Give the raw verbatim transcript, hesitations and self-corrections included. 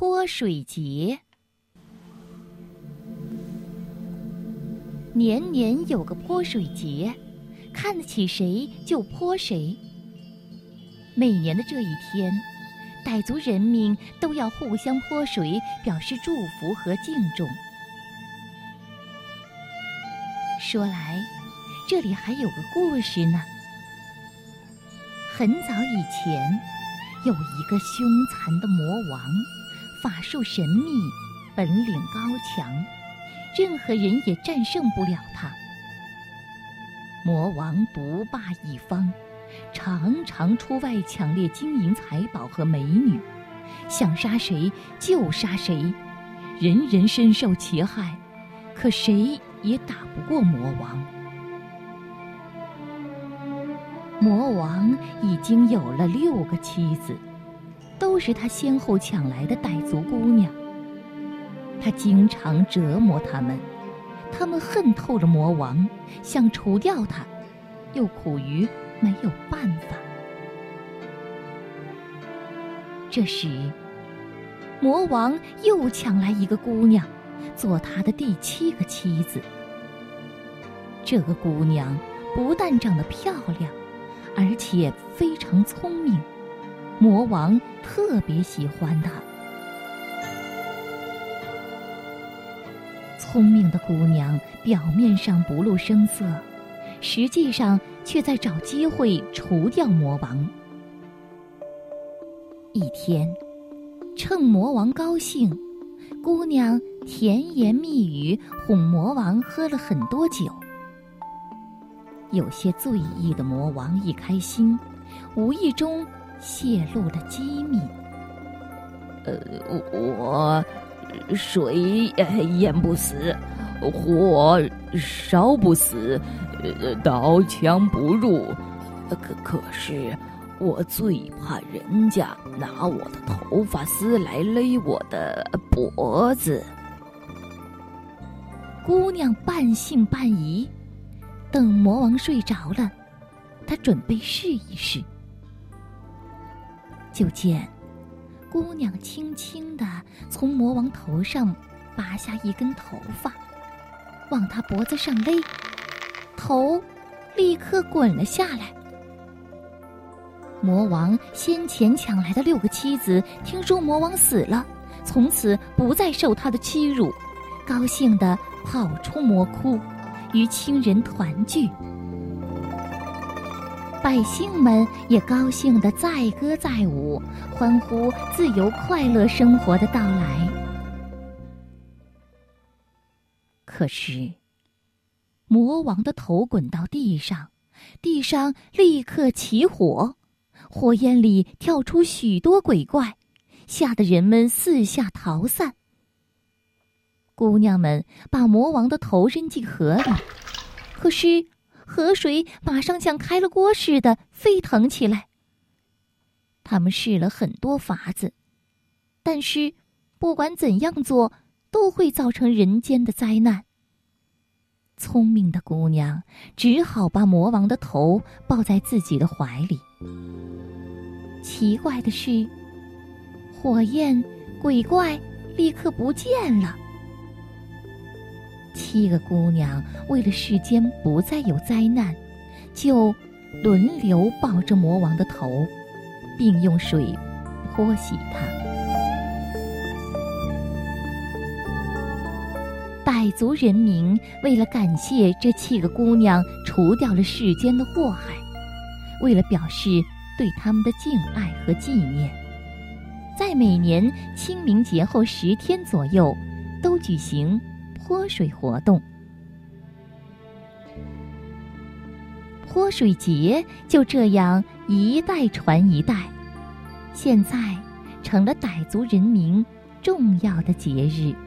泼水节。年年有个泼水节，看得起谁就泼谁。每年的这一天，傣族人民都要互相泼水，表示祝福和敬重。说来，这里还有个故事呢。很早以前，有一个凶残的魔王，法术神秘，本领高强，任何人也战胜不了他。魔王独霸一方，常常出外抢掠金银财宝和美女，想杀谁就杀谁，人人深受其害，可谁也打不过魔王。魔王已经有了六个妻子，都是他先后抢来的傣族姑娘。他经常折磨他们，他们恨透了魔王，想除掉他，又苦于没有办法。这时，魔王又抢来一个姑娘，做他的第七个妻子。这个姑娘不但长得漂亮，而且非常聪明，魔王特别喜欢她。聪明的姑娘表面上不露声色，实际上却在找机会除掉魔王。一天，趁魔王高兴，姑娘甜言蜜语哄魔王喝了很多酒。有些醉意的魔王一开心，无意中泄露了机密。 呃，我水淹不死，火烧不死，刀枪不入。可可是，我最怕人家拿我的头发丝来勒我的脖子。 姑娘半信半疑。等魔王睡着了，他准备试一试。就见姑娘轻轻地从魔王头上拔下一根头发，往他脖子上勒，头立刻滚了下来。魔王先前抢来的六个妻子听说魔王死了，从此不再受他的欺辱，高兴地跑出魔窟，与亲人团聚。百姓们也高兴地载歌载舞，欢呼自由快乐生活的到来。可是，魔王的头滚到地上，地上立刻起火，火焰里跳出许多鬼怪，吓得人们四下逃散。姑娘们把魔王的头扔进河里，可是河水马上像开了锅似的沸腾起来。他们试了很多法子，但是不管怎样做，都会造成人间的灾难。聪明的姑娘只好把魔王的头抱在自己的怀里。奇怪的是，火焰、鬼怪立刻不见了。七个姑娘为了世间不再有灾难，就轮流抱着魔王的头，并用水泼洗它。傣族人民为了感谢这七个姑娘除掉了世间的祸害，为了表示对他们的敬爱和纪念，在每年清明节后十天左右都举行泼水活动。泼水节就这样一代传一代，现在成了傣族人民重要的节日。